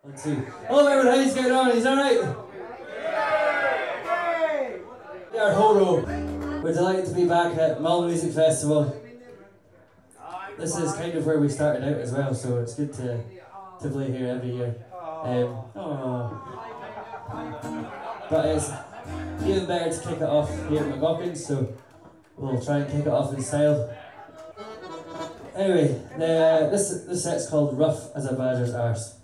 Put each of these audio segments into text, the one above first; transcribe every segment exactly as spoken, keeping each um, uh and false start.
One, two. Hello everyone, how's going on? Is that right? We are Horo. We're delighted to be back at Malmö Music Festival. This is kind of where we started out as well, so it's good to to play here every year. Um, oh. But it's even better to kick it off here at McGawkins, so we'll try and kick it off in style. Anyway, the, this this set's called Rough as a Badger's Arse.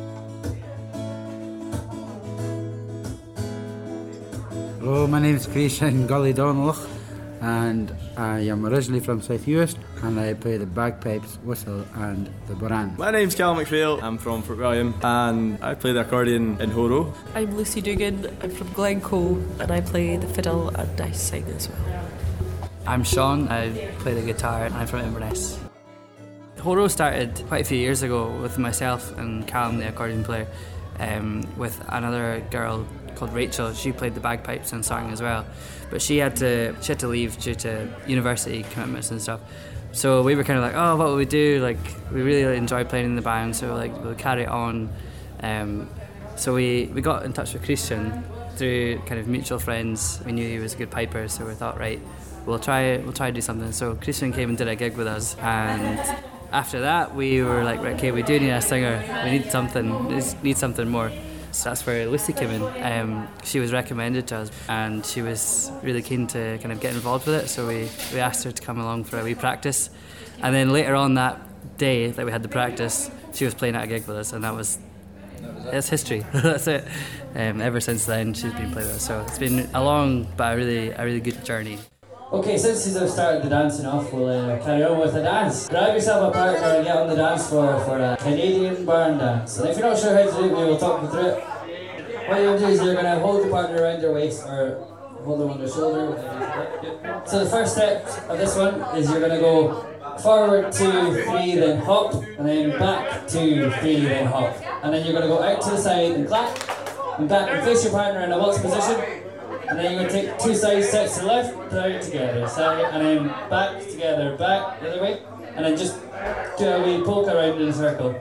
Hello, my name is Christian Gully Donloch and I am originally from South Uist and I play the bagpipes, whistle and the bodhrán. My name's Cal McPhail, I'm from Fort William and I play the accordion in Horo. I'm Lucy Dugan, I'm from Glencoe and I play the fiddle and I sing as well. I'm Sean, I play the guitar and I'm from Inverness. Horo started quite a few years ago with myself and Callum, the accordion player, um, with another girl called Rachel. She played the bagpipes and sang as well, but she had to she had to leave due to university commitments and stuff. So we were kind of like, oh, what would we do? Like, we really enjoyed playing in the band, so like we'll carry it on. Um, so we, we got in touch with Christian through kind of mutual friends. We knew he was a good piper, so we thought, right, we'll try we'll try to do something. So Christian came and did a gig with us, and after that we were like, right, okay, we do need a singer. We need something. We need something more. So that's where Lucy came in. Um, she was recommended to us and she was really keen to kind of get involved with it, so we, we asked her to come along for a wee practice. And then later on that day that we had the practice, she was playing at a gig with us, and that was, that's history. That's it. Um, ever since then she's been playing with us, so it's been a long but a really, a really good journey. Okay, since you've started the dancing off, we'll uh, carry on with the dance. Grab yourself a partner and get on the dance floor for a Canadian barn dance. And if you're not sure how to do it, we will talk you through it. What you're going to do is you're going to hold your partner around your waist or hold them on their shoulder. So the first step of this one is you're going to go forward, two, three, then hop, and then back, two, three, then hop. And then you're going to go out to the side and clap, and back and face your partner in a waltz position. And then you're going to take two side steps to the left, down together, side, and then back together, back the other way, and then just do a wee polka around in a circle.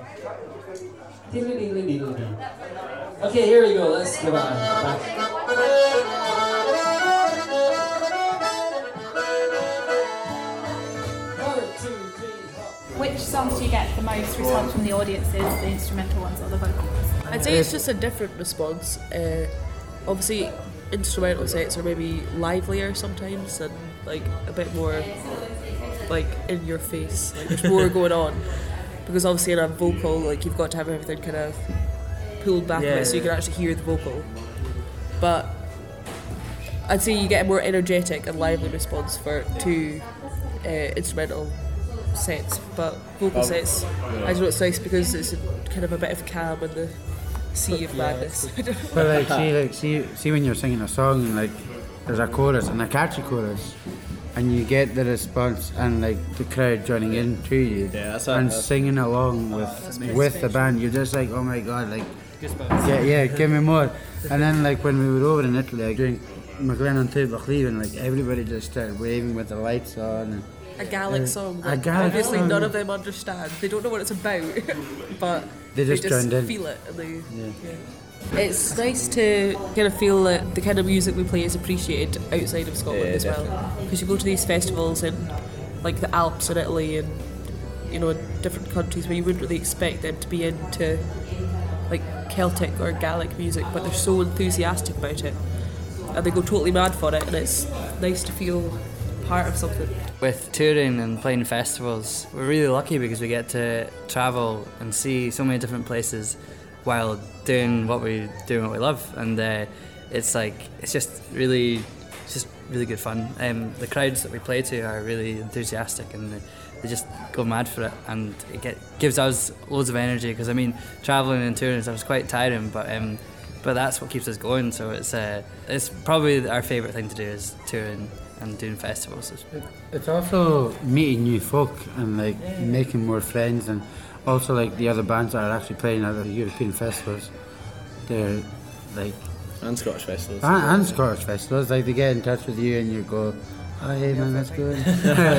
Okay, here we go, let's give it a back. One, two, three, hop. Which songs do you get the most response from the audiences, the instrumental ones or the vocals? I'd say it's just a different response. Uh, obviously instrumental sets are maybe livelier sometimes and like a bit more like in your face, like there's more going on, because obviously in a vocal like you've got to have everything kind of pulled back yeah, a bit so you can actually hear the vocal. But I'd say you get a more energetic and lively response for two uh, instrumental sets, but vocal um, sets yeah. I don't know, it's nice because it's a, kind of a bit of calm in the sea of madness. But like see like see see when you're singing a song and like there's a chorus and a catchy chorus and you get the response and like the crowd joining in to you yeah, that's and a, that's singing along with with the band, you're just like, oh my god, like yeah, yeah, give me more. And then like when we were over in Italy, like doing McGlennon to Bachleven, like everybody just started waving with the lights on. And a Gaelic uh, song that a Gaelic obviously song. None of them understand. They don't know what it's about, but they just, they just joined in. feel it. And they, yeah. Yeah. It's nice to kind of feel that the kind of music we play is appreciated outside of Scotland yeah, as definitely. well. Because you go to these festivals in like the Alps in Italy and you know different countries where you wouldn't really expect them to be into like Celtic or Gaelic music, but they're so enthusiastic about it and they go totally mad for it, and it's nice to feel part of something. With touring and playing festivals, we're really lucky because we get to travel and see so many different places while doing what we do and what we love, and uh, it's like it's just really, it's just really good fun. Um, the crowds that we play to are really enthusiastic and they, they just go mad for it, and it get, gives us loads of energy because I mean traveling and touring and stuff is quite tiring, but um, but that's what keeps us going. So it's uh, it's probably our favourite thing to do is touring and doing festivals. It's also meeting new folk and like yeah. making more friends, and also like the other bands that are actually playing at the European festivals, they're like and Scottish festivals and, and Scottish festivals, like they get in touch with you and you go, oh hey man, let's go.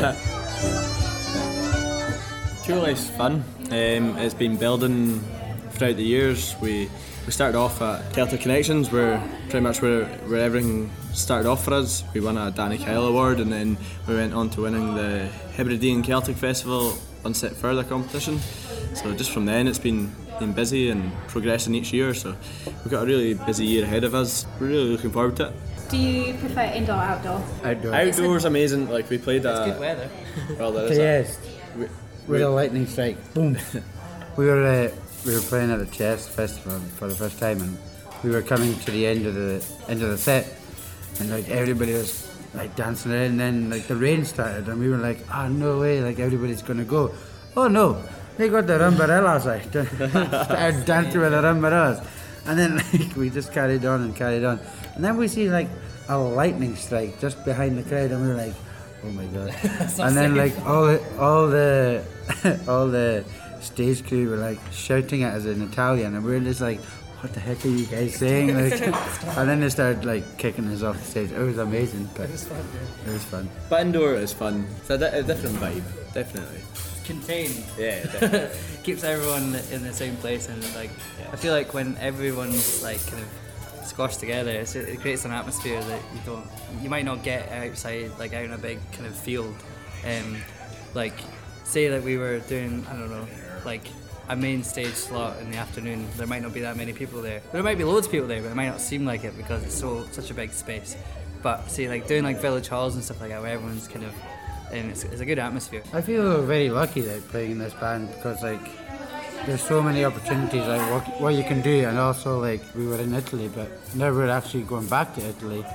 Tour life's fun. Um, it's been building throughout the years. We we started off at Celtic Connections, where pretty much where, where everything started off for us. We won a Danny Kyle award, and then we went on to winning the Hebridean Celtic Festival Unset Further competition. So just from then it's been been busy and progressing each year, so we've got a really busy year ahead of us. We're really looking forward to it. Do you prefer indoor or outdoor? Outdoor. Outdoors amazing, like we played It's a good weather. well there is Yes. a, we, With a lightning strike. Boom. we were uh, we were playing at the Chess Festival for the first time, and we were coming to the end of the end of the set, and like everybody was like dancing around, and then like the rain started, and we were like, oh no way, like everybody's gonna go. Oh no, they got the rumbarellas, like started dancing with the rumbarellas, and then like we just carried on and carried on, and then we see like a lightning strike just behind the crowd, and we were like, oh my god. And then like all the, all the all the stage crew were like shouting at us in Italian, and we were just like, what the heck are you guys saying? Like, and then they started like kicking us off the stage. It was amazing, but it was fun. It was fun. but indoor is fun. It's a, di- a different vibe, definitely. Contained. Yeah, definitely. Keeps everyone in the same place, and like I feel like when everyone's like kind of squashed together, it's, it creates an atmosphere that you don't, you might not get outside, like out in a big kind of field. Um, like say that we were doing, I don't know, like a main stage slot in the afternoon. There might not be that many people there. There might be loads of people there, but it might not seem like it because it's so such a big space. But see, like doing like village halls and stuff like that, where everyone's kind of, and it's, it's a good atmosphere. I feel very lucky like playing in this band, because like there's so many opportunities like what, what you can do, and also like we were in Italy, but now we're actually going back to Italy,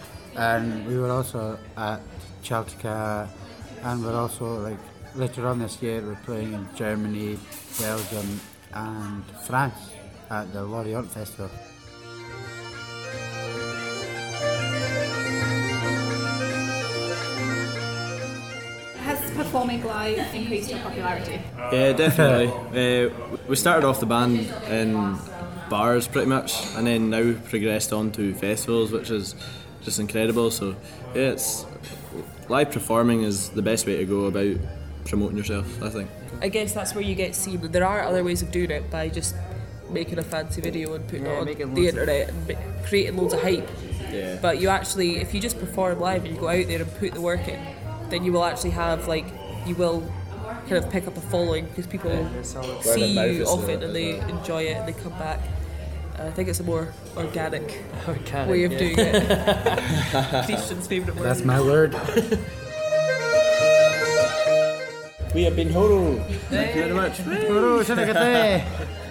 and we were also at Celtica, and we're also like later on this year we're playing in Germany, Belgium and France at the Lorient Festival. Has performing live increased your popularity? Yeah, definitely. uh, we started off the band in bars pretty much, and then now we've progressed on to festivals, which is just incredible. So yeah, it's live performing is the best way to go about promoting yourself, I think. I guess that's where you get seen. There are other ways of doing it by just making a fancy video and putting Yeah, it on making the loads of- internet and ma- creating loads of hype. Yeah. But you actually, if you just perform live and you go out there and put the work in, then you will actually have like, you will kind of pick up a following because people see Word of you mouth is often the- and they enjoy it and they come back. Uh, I think it's a more organic, Organic, way of yeah. doing it. Christian's favourite word. That's my word. We have been Horo. Thank you very much. Uro, siya na kita eh.